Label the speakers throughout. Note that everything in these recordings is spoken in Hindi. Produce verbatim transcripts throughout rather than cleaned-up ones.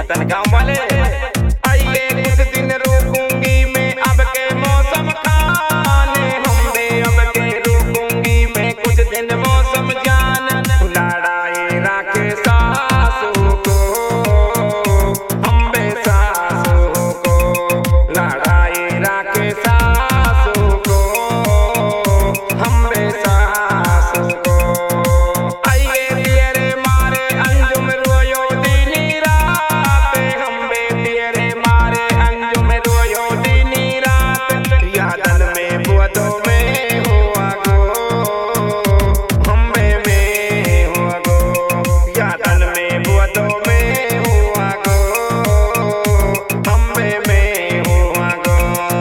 Speaker 1: हतन गाँव वाले आइए कुछ दिन रुकूंगी मैं अब के मौसम खाने हम बे अब के रुकूंगी मैं कुछ दिन मौसम जान लड़ाई राखे सासू को हम बे सासू को लड़ाई राखे सासू को हम बे सासू को आइए तेरे मारे अंजुम रोयो दीनी रात हम बे तेरे मारे अंजुम रोयो दीनी रात यादन में बुआदो में हुआ गो हम बे में हुआ गो यादन में बुआदो में हुआ गो हम बे में हुआ गो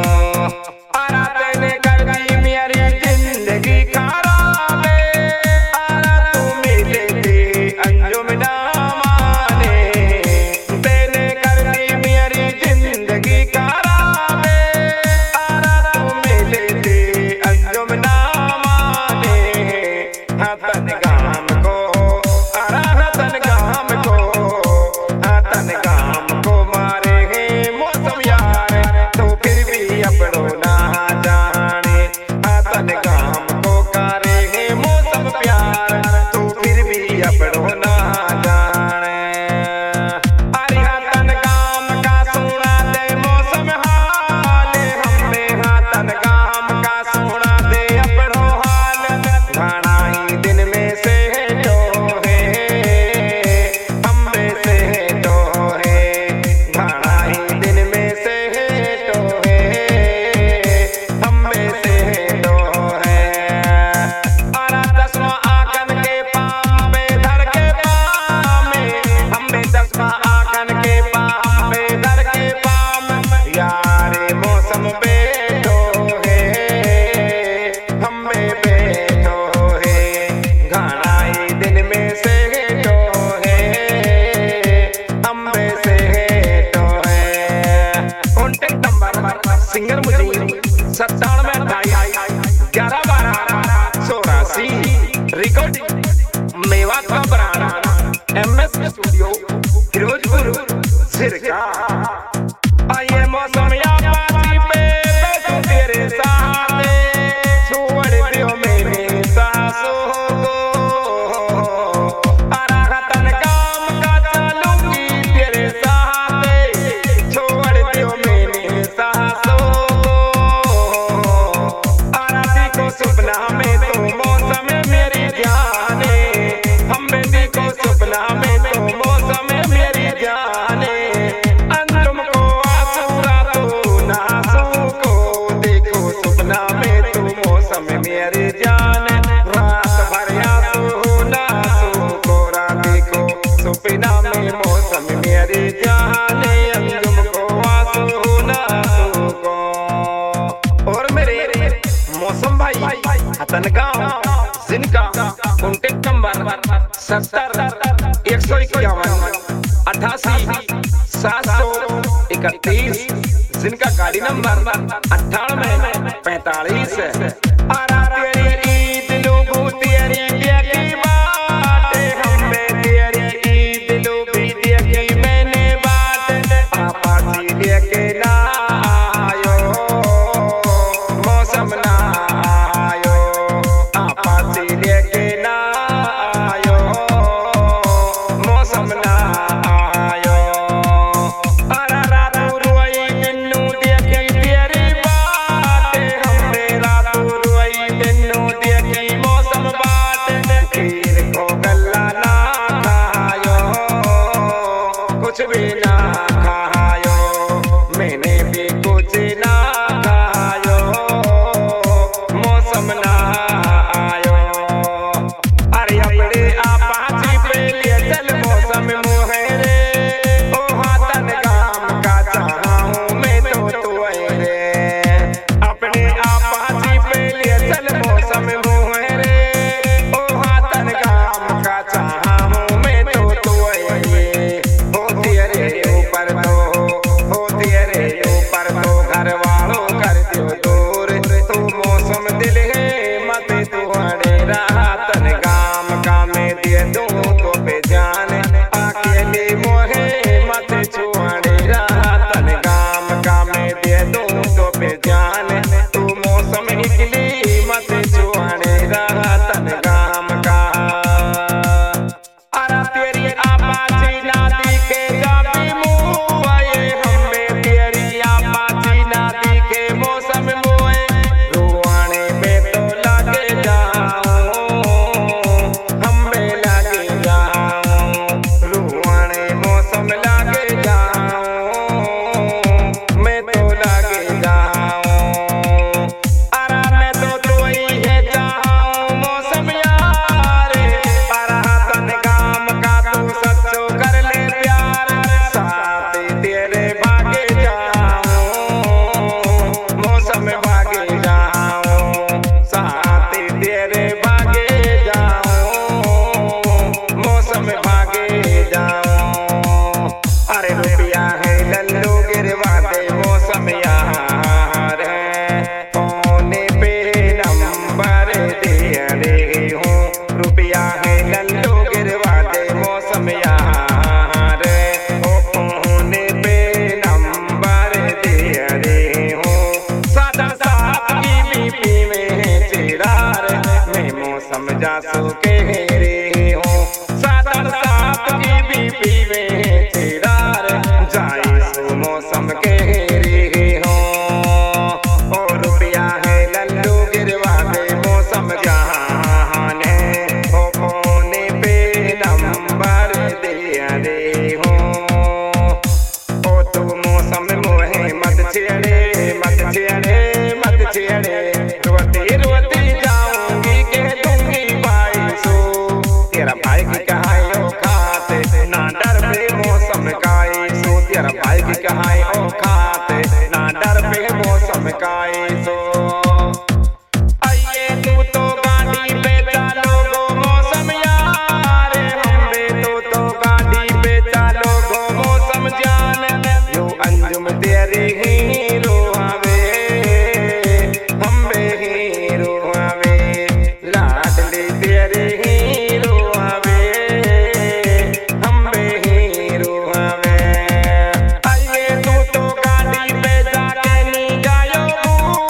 Speaker 1: आरा तेने कर दी मेरी जिंदगी खराब आरा तू मिले दे अंजुम ना माने तेने कर दी मेरी जिंदगी खराब आरा तू मिले दे अंजुम ना माने हतन गाम को आरा हतन गाम को हतन गाम को मारे है मौसम यार तो फिर भी अपनो ना जाने हतन गाम को करे है मौसम प्यार तो फिर भी अपनो ना जाने अरे हतन गाम का सुना दे मौसम हाल हमने हतन गाम का सुना दे अपनो हाल घना ही दिन में से तो है हम में से तो है घना ही दिन में से तो है हम में से तो है आरा दसवां आंगन के पाम पे धर के पाम हम में दसवां आंगन के पाम पे धर के पाम यारे मौसम बेटो है हम में बेटो है घना ही दिन में से तो है हम में से तो है कॉन्टेक्ट नंबर सिंगर मुझे सत्तानवे ढाई ग्यारह बारह चौरासी रिकॉर्डिंग मेवात का बराना M S studio Firozpur Jhirka आइए मौसम या पासी पे बैठो तेरे साथ छोड़ दियो मेरे सासू को आरा हतन काम का चलूंगी तेरे साथ छोड़ दियो मेरे सासू को आरा देखो सपना में तो मौसम मेरी जाने हम बे देखो सपना में तो मौसम मेरी जाने अंजुम को आसूरा तो नासू को देखो सपना में तो मौसम मेरी जाने रात भर आसू नासू को रात देखो सपना में मौसम मेरी जाने अंजुम को आसू नासू को और मेरे मौसम भाई हतन गाँव जिनका कॉन्टेक्ट नंबर सत्तर एक सौ इक्यावन अट्ठासी सात सौ इकतीस जिनका गाड़ी नंबर अट्ठानवे पैंतालीस आरा तेरी ईद लोगो तेरी देखी बात हम बे तेरी ईद लोगी देखी मैंने बात आपा जी लेके ना आयो मौसम ना आयो आपा जी लेके ना आयो मौसम ना आयो आरा रातू रोई बिन्नू देखी तेरी बात हम बे रातू रोई बिन्नू देखी मौसम बात खीर को गल्ला ना खायो कुछ भी ना खायो मैंने भी कुछ ना खायो मौसम ना आयो अरे अपने आपा जी पे ले चल मौसम मोहरे ओ हतन गाम का चाहूं मैं तो तू रे अपने आपा जी पे ले चल मौसम मोहरे ओ हतन गाम का चाहूं मैं तो तू रे ओ तेरे ऊपर यार बाइक कहाई ओ खाते ना डर पे मौसम काए सो आइए तू तो गाड़ी पे चलो गो मौसम यार हमरे तू तो गाड़ी पे चलो गो मौसम जान यो अंजुम तेरे हीरो आवे हमरे हीरो आवे लाडली तेरे हीरो आवे हमरे हीरो आवे आइए तू तो गाड़ी पे जाके नी गायो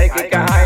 Speaker 1: काहे के कहा